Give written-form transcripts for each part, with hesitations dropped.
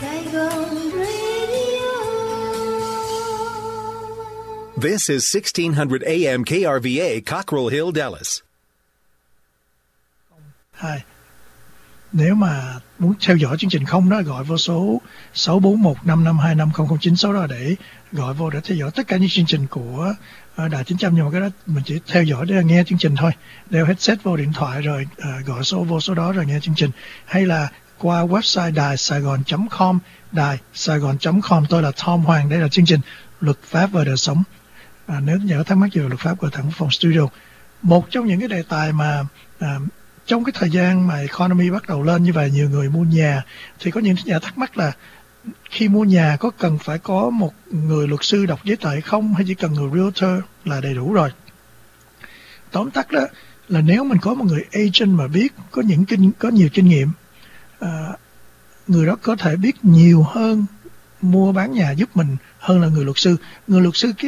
Saigon Radio. This is 1600 AM KRVA, Cockrell Hill, Dallas. Hai. Nếu mà muốn theo dõi chương trình không đó, gọi vô số 64155250096 đó để gọi vô để theo dõi tất cả những chương trình của Đài 900. Nhưng mà cái đó mình chỉ theo dõi để nghe chương trình thôi, đeo headset vô điện thoại rồi gọi vô số đó rồi nghe chương trình, hay là qua website đài saigon.com, đài saigon.com. Tôi là Tom Hoàng, đây là chương trình Luật pháp và đời sống. Nếu nhớ thắc mắc về luật pháp, gọi thẳng phòng studio. Một trong những cái đề tài mà trong cái thời gian mà economy bắt đầu lên như vậy, nhiều người mua nhà, thì có những nhà thắc mắc là khi mua nhà có cần phải có một người luật sư đọc giấy tờ hay không, hay chỉ cần người realtor là đầy đủ rồi. Tóm tắt đó là nếu mình có một người agent mà biết có nhiều kinh nghiệm, người đó có thể biết nhiều hơn mua bán nhà giúp mình hơn là người luật sư. Người luật sư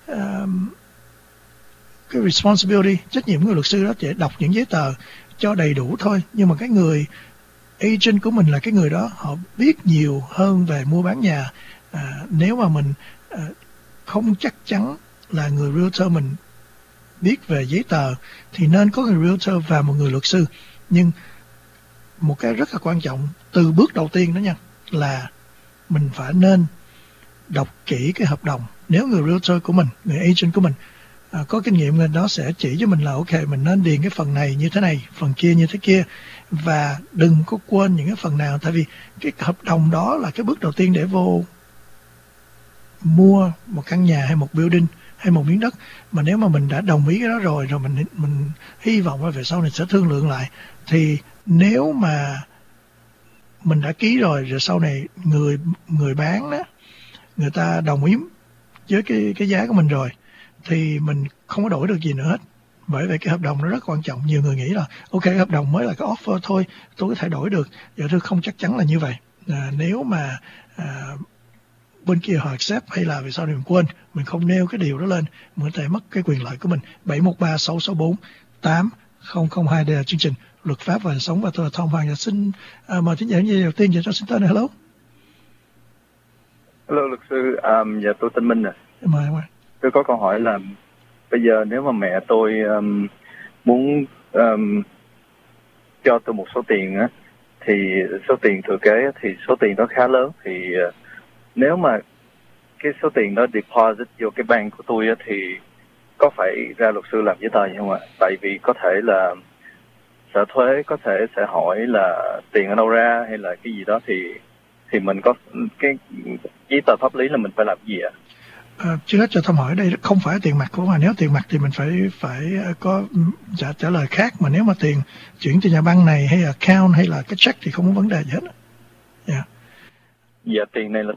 cái responsibility, trách nhiệm của người luật sư đó chỉ đọc những giấy tờ cho đầy đủ thôi, nhưng mà cái người agent của mình là cái người đó họ biết nhiều hơn về mua bán nhà. Nếu mà mình không chắc chắn là người realtor mình biết về giấy tờ thì nên có người realtor và một người luật sư. Nhưng một cái rất là quan trọng từ bước đầu tiên đó nha, là mình phải nên đọc kỹ cái hợp đồng. Nếu người realtor của mình, người agent của mình có kinh nghiệm, người đó sẽ chỉ cho mình là ok, mình nên điền cái phần này như thế này, phần kia như thế kia, và đừng có quên những cái phần nào. Tại vì cái hợp đồng đó là cái bước đầu tiên để vô mua một căn nhà hay một building hay một miếng đất. Mà nếu mà mình đã đồng ý cái đó rồi mình hy vọng là về sau này sẽ thương lượng lại, thì nếu mà mình đã ký rồi sau này người bán đó, người ta đồng ý với cái giá của mình rồi, thì mình không có đổi được gì nữa hết. Bởi vậy cái hợp đồng nó rất quan trọng. Nhiều người nghĩ là ok, hợp đồng mới là cái offer thôi, tôi có thể đổi được. Dạ thưa, không chắc chắn là như vậy. Nếu mà bên kia họ accept, hay là vì sao mình quên, mình không nêu cái điều đó lên, mình có thể mất cái quyền lợi của mình. 713-664-8002. Đây là chương trình Luật pháp và đời sống, và tôi là Tom Hoàng. Xin mời thính giả đầu tiên cho xin tên. Hello. Hello luật sư, dạ tôi tên Minh. Mời em. Tôi có câu hỏi là bây giờ nếu mà mẹ tôi muốn cho tôi một số tiền á, thì số tiền thừa kế thì số tiền đó khá lớn, thì nếu mà cái số tiền đó deposit vô cái bank của tôi á, thì có phải ra luật sư làm giấy tờ gì không ạ? Tại vì có thể là sở thuế có thể sẽ hỏi là tiền ở đâu ra hay là cái gì đó, thì mình có cái giấy tờ pháp lý là mình phải làm gì ạ? Trước hết cho Thông hỏi, đây không phải tiền mặt của mà nếu tiền mặt thì mình phải có trả lời khác, mà nếu mà tiền chuyển từ nhà băng này hay account hay là cái check thì không có vấn đề gì hết. Yeah. Dạ, tiền này là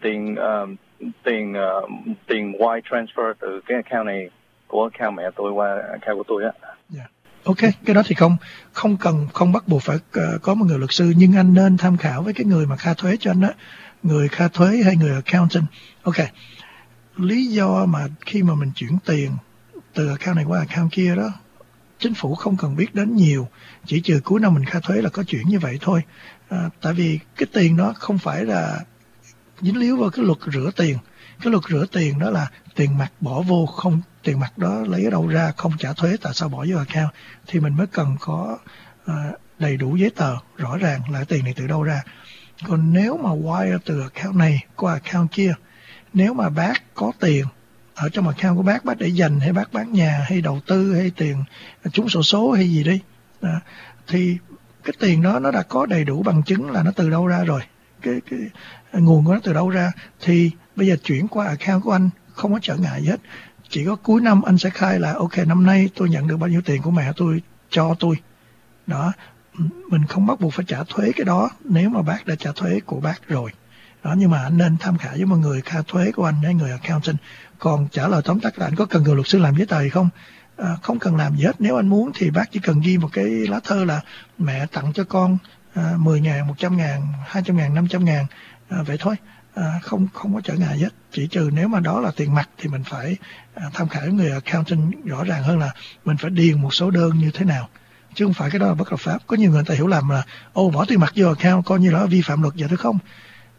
tiền wire transfer từ cái account này của account mẹ tôi qua account của tôi á. Yeah. Ok, cái đó thì không bắt buộc phải có một người luật sư, nhưng anh nên tham khảo với cái người mà khai thuế cho anh đó, người khai thuế hay người accountant. Ok. Lý do mà khi mà mình chuyển tiền từ account này qua account kia đó, chính phủ không cần biết đến nhiều, chỉ trừ cuối năm mình khai thuế là có chuyển như vậy thôi. Tại vì cái tiền đó không phải là dính líu vào cái luật rửa tiền. Cái luật rửa tiền đó là tiền mặt bỏ vô, không tiền mặt đó lấy ở đâu ra, không trả thuế, tại sao bỏ vô account, thì mình mới cần có đầy đủ giấy tờ rõ ràng là tiền này từ đâu ra. Còn nếu mà wire từ account này qua account kia, nếu mà bác có tiền ở trong account của bác để dành, hay bác bán nhà hay đầu tư hay tiền trúng xổ số hay gì đi, thì cái tiền đó nó đã có đầy đủ bằng chứng là nó từ đâu ra rồi, cái nguồn của nó từ đâu ra, thì bây giờ chuyển qua account của anh không có trở ngại gì hết. Chỉ có cuối năm anh sẽ khai là ok, năm nay tôi nhận được bao nhiêu tiền của mẹ tôi cho tôi đó. Mình không bắt buộc phải trả thuế cái đó nếu mà bác đã trả thuế của bác rồi đó. Nhưng mà anh nên tham khảo với một người khai thuế của anh hay người accountant. Còn trả lời tóm tắt là anh có cần người luật sư làm giấy tờ hay không? Không cần làm gì hết. Nếu anh muốn thì bác chỉ cần ghi một cái lá thơ là mẹ tặng cho con 10.000, 100.000, 200.000, 500.000, vậy thôi. Không có trở ngại hết. Chỉ trừ nếu mà đó là tiền mặt thì mình phải tham khảo người accountant rõ ràng hơn là mình phải điền một số đơn như thế nào, chứ không phải cái đó là bất hợp pháp. Có nhiều người ta hiểu lầm là bỏ tiền mặt vô account coi như là vi phạm luật. Vậy thôi không.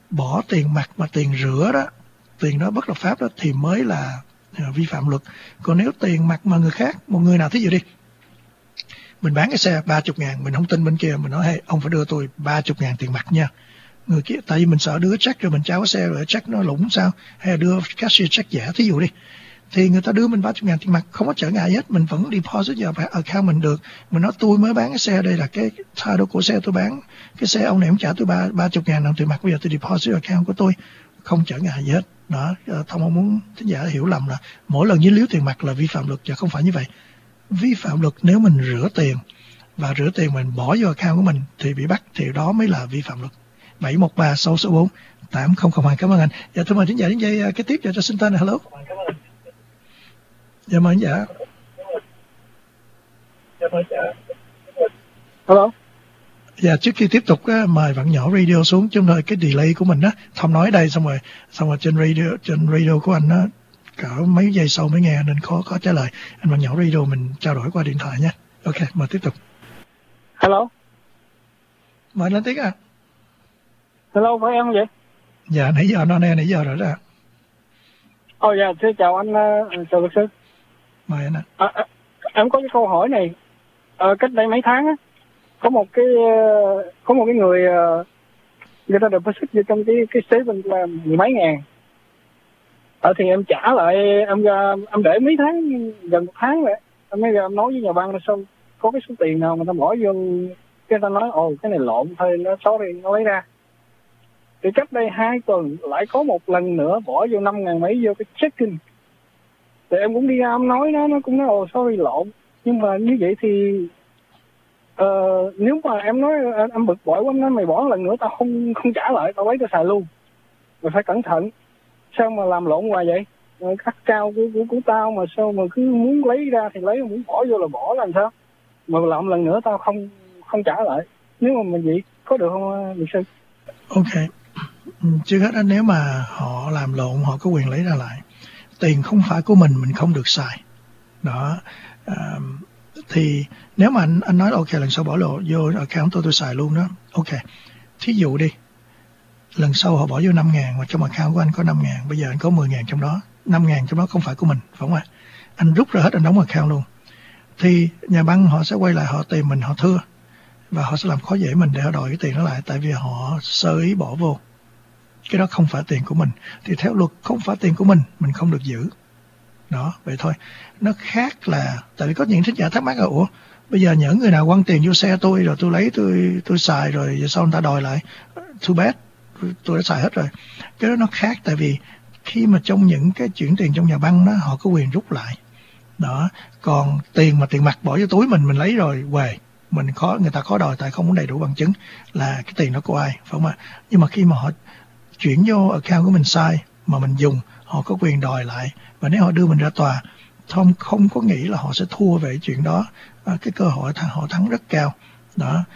bỏ tiền mặt mà tiền rửa đó, tiền đó bất hợp pháp đó thì mới là vi phạm luật. Còn nếu tiền mặt mà người khác, một người nào thí dụ đi, mình bán cái xe 30.000, mình không tin bên kia, mình nói hey, ông phải đưa tôi 30.000 tiền mặt nha. Người kia, tại vì mình sợ đưa check rồi mình trao cái xe rồi check nó lủng sao, hay là đưa cashier check giả thí dụ đi, thì người ta đưa mình 30.000 tiền mặt không có trở ngại hết, mình vẫn deposit vào account mình được. Mình nói tôi mới bán cái xe, đây là cái title của xe tôi bán, cái xe ông này ông trả tôi 30.000 đồng tiền mặt, bây giờ tôi deposit vào account của tôi, không trở ngại gì hết. Đó, Thông không muốn thính giả hiểu lầm là mỗi lần dính líu tiền mặt là vi phạm luật, và không phải như vậy. Vi phạm luật nếu mình rửa tiền, và rửa tiền mình bỏ vô account của mình thì bị bắt, thì đó mới là vi phạm luật. 713-664-8002. Cảm ơn anh. Dạ thưa mời thính giả đến dây cái tiếp cho xin tên này. Hello. Dạ mời thính giả. Hello. Dạ trước khi tiếp tục mời bạn nhỏ radio xuống, chúng tôi cái delay của mình đó, Thông nói đây xong rồi trên radio của anh nó cỡ mấy giây sau mới nghe nên khó trả lời. Anh bạn nhỏ radio mình trao đổi qua điện thoại nhé. Ok, mời tiếp tục. Hello. Mời lên tiếng à. Hello, phải em không vậy? Dạ nãy giờ nó nãy giờ rồi đó. Dạ, thưa chào anh, chào luật sư. Mời anh ạ. Em có cái câu hỏi này. Cách đây mấy tháng á, có một cái người người ta deposit vô trong cái statement là 10 mấy ngàn. Thì em trả lại, em để mấy tháng, gần 1 tháng rồi. Em nói với nhà băng là sao có cái số tiền nào mà ta bỏ vô, cái ta nói cái này lộn thôi, nó sorry, nó lấy ra. Thì cách đây 2 tuần lại có một lần nữa bỏ vô 5.000 mấy vô cái checking. Thì em cũng đi ra em nói nó cũng nói sorry lộn. Nhưng mà như vậy thì nếu mà em nói em bực bội quá, em nói mày bỏ lần nữa tao không trả lại, tao lấy tao xài luôn. Mày phải cẩn thận. Sao mà làm lộn hoài vậy? Khắc cao của tao mà sao mà cứ muốn lấy ra thì lấy, muốn bỏ vô là bỏ, làm sao? Mà làm lần nữa tao không trả lại. Nếu mà mình vậy có được không luật sư? Ok. Trước hết nếu mà họ làm lộn, họ có quyền lấy ra lại. Tiền không phải của mình không được xài. Đó. Thì nếu mà anh nói ok lần sau bỏ lộ vô account tôi xài luôn đó. Ok. Thí dụ đi. Lần sau họ bỏ vô 5.000 mà trong account của anh có 5.000, bây giờ anh có 10.000 trong đó. 5.000 trong đó không phải của mình, phải không ạ? Anh rút ra hết, anh đóng account luôn. Thì nhà băng họ sẽ quay lại, họ tìm mình, họ thưa. Và họ sẽ làm khó dễ mình để họ đòi cái tiền đó lại, tại vì họ sơ ý bỏ vô. Cái đó không phải tiền của mình. Thì theo luật không phải tiền của mình không được giữ. Đó, vậy thôi. Nó khác là, tại vì có những thính giả thắc mắc là bây giờ nhỡ người nào quăng tiền vô xe tôi rồi tôi lấy tôi xài rồi giờ sau người ta đòi lại. Too bad, tôi đã xài hết rồi. Cái đó nó khác, tại vì khi mà trong những cái chuyển tiền trong nhà băng đó, họ có quyền rút lại. Đó, còn tiền mặt bỏ vô túi mình lấy rồi về, người ta khó đòi tại không có đầy đủ bằng chứng là cái tiền đó của ai, phải không ạ? Nhưng mà khi mà họ chuyển vô account của mình sai mà mình dùng, họ có quyền đòi lại. Và nếu họ đưa mình ra tòa, Tom không có nghĩ là họ sẽ thua về chuyện đó. Cái cơ hội họ thắng rất cao. Đó.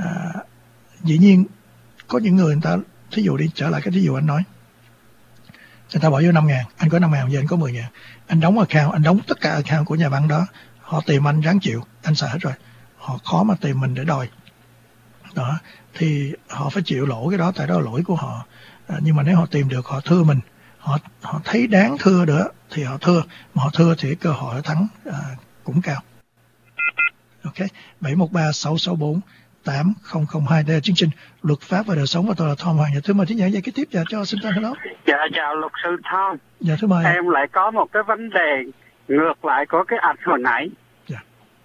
Dĩ nhiên có những người ta, thí dụ đi, trở lại cái thí dụ anh nói, người ta bỏ vô 5.000, anh có 5.000, giờ anh có 10.000, anh đóng account, anh đóng tất cả account của nhà băng đó, họ tìm anh ráng chịu, anh xài hết rồi, họ khó mà tìm mình để đòi. Đó, thì họ phải chịu lỗ cái đó, tại đó là lỗi của họ. Nhưng mà nếu họ tìm được, họ thưa mình, họ thấy đáng thưa nữa thì họ thưa, mà họ thưa thì cơ hội thắng cũng cao. Ok, 713-664-8002. Đây là chương trình Luật pháp và đời sống, và tôi là Tom Hoàng. Thưa mời thính giả dây kế tiếp cho xin tên hello. Dạ chào luật sư Tom. Dạ thưa mời. Em lại có một cái vấn đề ngược lại của cái ảnh hồi nãy. Dạ.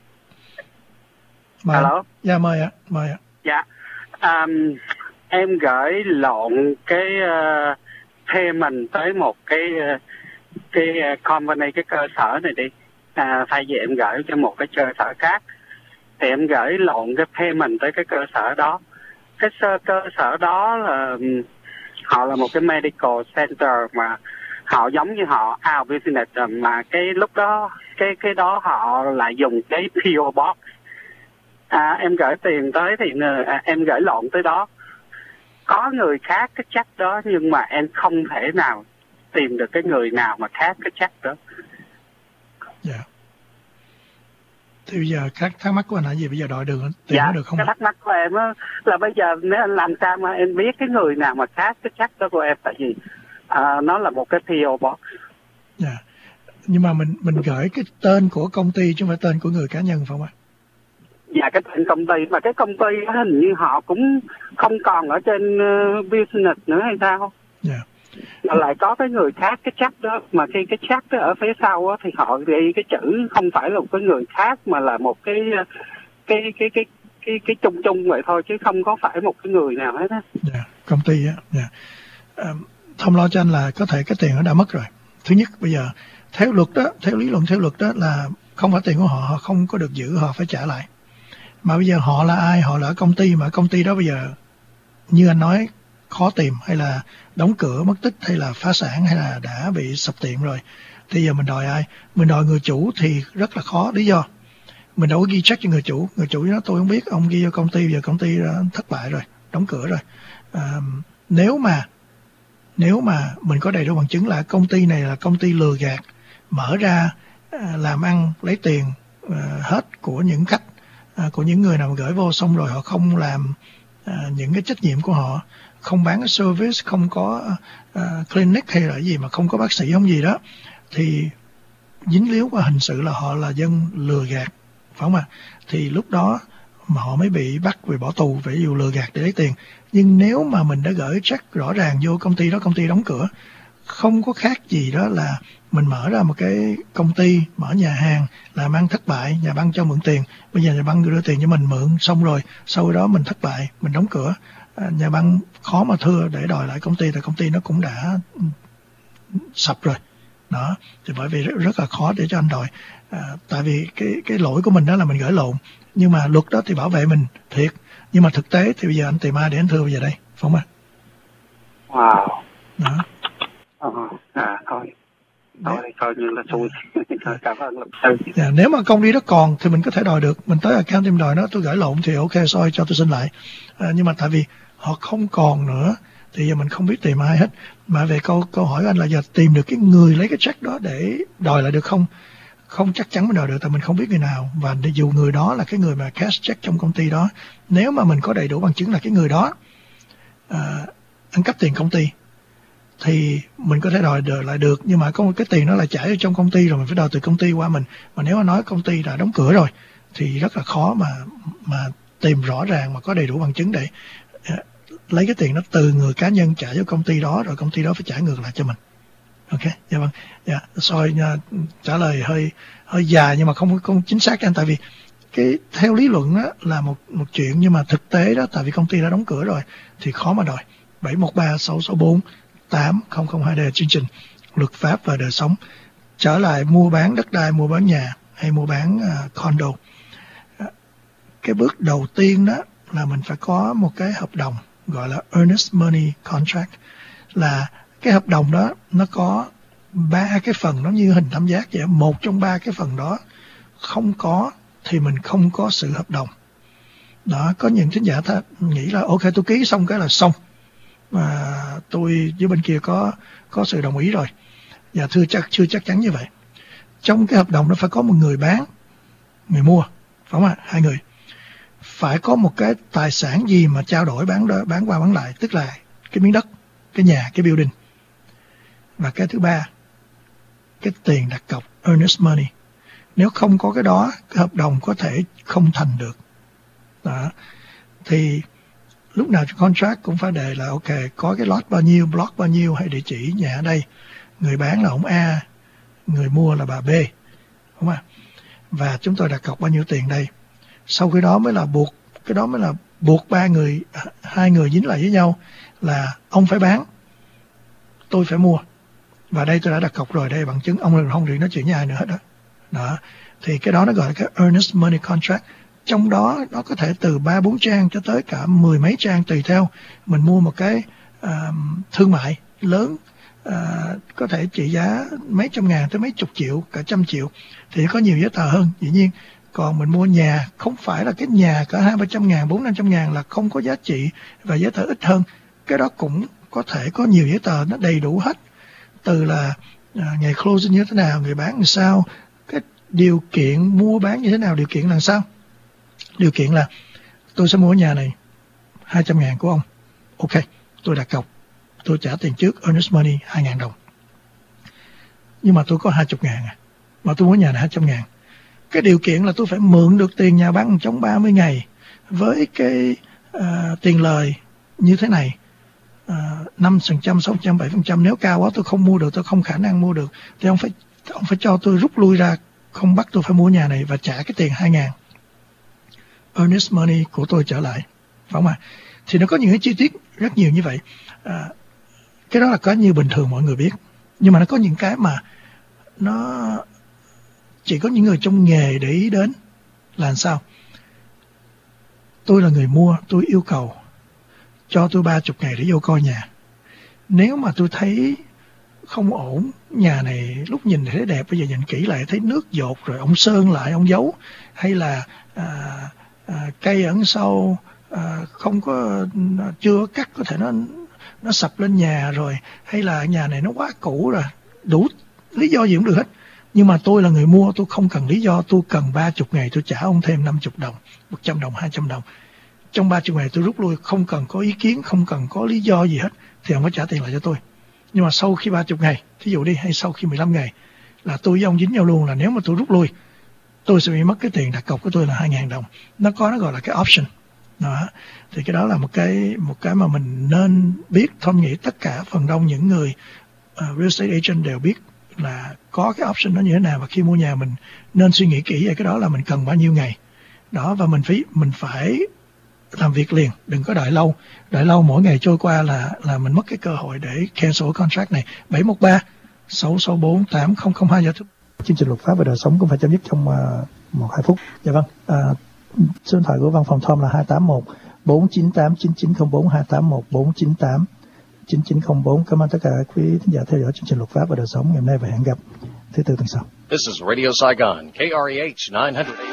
Mời. Hello. Dạ mời ạ, mời ạ. Dạ. Em gửi lộn cái payment tới một cái company, cái cơ sở này đi. Thay vì em gửi cho một cái cơ sở khác, thì em gửi lộn cái payment tới cái cơ sở đó. Cái cơ sở đó là họ là một cái medical center mà họ giống như họ out business, mà cái lúc đó cái đó họ lại dùng cái PO Box. Em gửi tiền tới thì em gửi lộn tới đó. Có người khác cái check đó, nhưng mà em không thể nào tìm được cái người nào mà khác cái check đó. Dạ. Thì bây giờ các thắc mắc của anh là gì? Bây giờ đòi tiền có được không? Cái thắc mắc của em á là bây giờ nếu anh làm sao mà em biết cái người nào mà khác cái chắc đó của em, tại vì nó là một cái PO Box. Dạ. Nhưng mà mình gửi cái tên của công ty chứ không phải tên của người cá nhân phải không ạ? Dạ, cái tên công ty, mà cái công ty hình như họ cũng không còn ở trên business nữa hay sao? Dạ. Mà lại có cái người khác cái chắc đó, mà khi cái chắc đó ở phía sau á thì họ ghi cái chữ không phải là một cái người khác mà là một cái chung vậy thôi, chứ không có phải một cái người nào hết á. Dạ, công ty á. Dạ. Thông lo cho anh là có thể cái tiền nó đã mất rồi. Thứ nhất, bây giờ theo luật đó, theo lý luận theo luật đó là không phải tiền của họ, họ không có được giữ, họ phải trả lại. Mà bây giờ họ là ai? Họ là ở công ty, mà công ty đó bây giờ như anh nói khó tìm, hay là đóng cửa mất tích, hay là phá sản, hay là đã bị sập tiệm rồi. Thì giờ mình đòi ai? Mình đòi người chủ thì rất là khó. Lý do mình đâu có ghi check cho người chủ nói tôi không biết, ông ghi cho công ty, giờ công ty đã thất bại rồi, đóng cửa rồi. Nếu mà mình có đầy đủ bằng chứng là công ty này là công ty lừa gạt, mở ra làm ăn lấy tiền hết của những khách, của những người nào mà gửi vô, xong rồi họ không làm những cái trách nhiệm của họ, không bán cái service, không có clinic hay là gì, mà không có bác sĩ không gì đó, thì dính líu qua hình sự là họ là dân lừa gạt, phải không ạ? Thì lúc đó mà họ mới bị bắt về bỏ tù về vụ lừa gạt để lấy tiền. Nhưng nếu mà mình đã gửi check rõ ràng vô công ty đó, công ty đóng cửa, không có khác gì đó là mình mở ra một cái công ty, mở nhà hàng, làm ăn thất bại, nhà băng cho mượn tiền, bây giờ nhà băng đưa tiền cho mình mượn, xong rồi sau đó mình thất bại, mình đóng cửa, nhà băng khó mà thưa để đòi lại công ty, tại công ty nó cũng đã sập rồi. Đó, thì bởi vì rất là khó để cho anh đòi. Tại vì cái lỗi của mình đó là mình gửi lộn, nhưng mà luật đó thì bảo vệ mình thiệt, nhưng mà thực tế thì bây giờ anh tìm ai để anh thưa bây giờ đây, phải không ạ? Wow. Đó. Thôi coi như là xui. Cảm ơn luật sư. Yeah, nếu mà công ty đó còn thì mình có thể đòi được, mình tới account team đòi nó, tôi gửi lộn thì ok, sorry, cho tôi xin lại. Nhưng mà tại vì họ không còn nữa thì giờ mình không biết tìm ai hết. Mà về câu hỏi anh là giờ tìm được cái người lấy cái check đó để đòi lại được không? Không chắc chắn mình đòi được, tại mình không biết người nào, và dù người đó là cái người mà cash check trong công ty đó, nếu mà mình có đầy đủ bằng chứng là cái người đó ăn cắp tiền công ty thì mình có thể đòi lại được, nhưng mà có một cái tiền đó là chảy ở trong công ty rồi, mình phải đòi từ công ty qua mình. Mà nếu mà nói công ty đã đóng cửa rồi thì rất là khó mà tìm rõ ràng mà có đầy đủ bằng chứng để lấy cái tiền đó từ người cá nhân trả cho công ty đó, rồi công ty đó phải trả ngược lại cho mình. Ok, dạ vâng, dạ, sorry nha, trả lời hơi dài nhưng mà không chính xác anh, tại vì cái theo lý luận đó là một chuyện, nhưng mà thực tế đó, tại vì công ty đã đóng cửa rồi thì khó mà đòi. 713-664-8002 chương trình luật pháp và đời sống. Trở lại mua bán đất đai, mua bán nhà hay mua bán condo. Cái bước đầu tiên đó là mình phải có một cái hợp đồng gọi là earnest money contract, là cái hợp đồng đó nó có 3 cái phần, nó như hình tam giác vậy. Một trong 3 cái phần đó không có thì mình không có sự hợp đồng. Đó, có những thính giả nghĩ là ok, tôi ký xong cái là xong, mà tôi với bên kia có sự đồng ý rồi. Và chưa chắc chắn như vậy. Trong cái hợp đồng nó phải có một người bán, người mua, phải không ạ? 2 người. Phải có một cái tài sản gì mà trao đổi bán qua bán lại, tức là cái miếng đất, cái nhà, cái building. Và cái thứ ba, cái tiền đặt cọc, earnest money. Nếu không có cái đó, cái hợp đồng có thể không thành được. Đó. Thì lúc nào trong contract cũng phải đề là ok, có cái lot bao nhiêu, block bao nhiêu, hay địa chỉ nhà ở đây, người bán là ông A, người mua là bà B, đúng không? Và chúng tôi đặt cọc bao nhiêu tiền đây. Sau cái đó mới là buộc 2 người dính lại với nhau là ông phải bán, tôi phải mua, và đây tôi đã đặt cọc rồi, đây là bằng chứng, ông không được nói chuyện với ai nữa hết đó. Đó, thì cái đó nó gọi là cái earnest money contract. Trong đó nó có thể từ 3-4 trang cho tới cả 10 mấy trang, tùy theo mình mua một cái thương mại lớn, có thể trị giá mấy trăm ngàn tới mấy chục triệu, cả trăm triệu, thì có nhiều giấy tờ hơn, dĩ nhiên. Còn mình mua nhà, không phải là cái nhà cả 200-300 ngàn, 400-500 ngàn là không có giá trị và giấy tờ ít hơn. Cái đó cũng có thể có nhiều giấy tờ nó đầy đủ hết, từ là ngày closing như thế nào, người bán làm sao, cái điều kiện mua bán như thế nào? Điều kiện là sao? Điều kiện là tôi sẽ mua nhà này 200.000 của ông. Ok, tôi đặt cọc, tôi trả tiền trước earnest money 2.000 đồng. Nhưng mà tôi có 20.000 mà tôi mua nhà này 200.000. Cái điều kiện là tôi phải mượn được tiền nhà băng trong 30 ngày với cái tiền lời như thế này, 5%, 6%, 7%. Nếu cao quá tôi không mua được, tôi không khả năng mua được, thì ông phải cho tôi rút lui ra, không bắt tôi phải mua nhà này và trả cái tiền 2.000 earnest money của tôi trở lại, phải không ạ? Thì nó có những cái chi tiết rất nhiều như vậy. Cái đó là có như bình thường mọi người biết, nhưng mà nó có những cái mà nó chỉ có những người trong nghề để ý đến. Là làm sao? Tôi là người mua, tôi yêu cầu cho tôi 30 ngày để vô coi nhà. Nếu mà tôi thấy không ổn, nhà này lúc nhìn thấy đẹp, bây giờ nhìn kỹ lại thấy nước dột rồi ông sơn lại, ông giấu, hay là cây ẩn sâu, không có, chưa cắt, có thể nó sập lên nhà rồi, hay là nhà này nó quá cũ rồi, đủ lý do gì cũng được hết. Nhưng mà tôi là người mua, tôi không cần lý do, tôi cần 30 ngày, tôi trả ông thêm 50 đồng, 100 đồng, 200 đồng. Trong 30 ngày tôi rút lui, không cần có ý kiến, không cần có lý do gì hết, thì ông phải trả tiền lại cho tôi. Nhưng mà sau khi 30 ngày, thí dụ đi, hay sau khi 15 ngày, là tôi với ông dính nhau luôn, là nếu mà tôi rút lui, tôi sẽ bị mất cái tiền đặt cọc của tôi là 2.000 đồng. Nó gọi là cái option. Đó. Thì cái đó là một cái mà mình nên biết. Tom nghĩ tất cả phần đông những người real estate agent đều biết là có cái option đó như thế nào, và khi mua nhà mình nên suy nghĩ kỹ về cái đó, là mình cần bao nhiêu ngày đó, và mình phải làm việc liền, đừng có đợi lâu mỗi ngày trôi qua là mình mất cái cơ hội để cancel contract này. 713-664-8002. Chương trình luật pháp và đời sống cũng phải chấm dứt trong 1-2 phút. Dạ vâng. Số điện thoại của văn phòng Tom là 281-498-9904, 281-498-9904. Cảm ơn tất cả quý thính giả theo dõi chương trình luật pháp và đời sống ngày hôm nay, và hẹn gặp thứ Tư tuần sau. This is Radio Saigon, KREH 900 AM.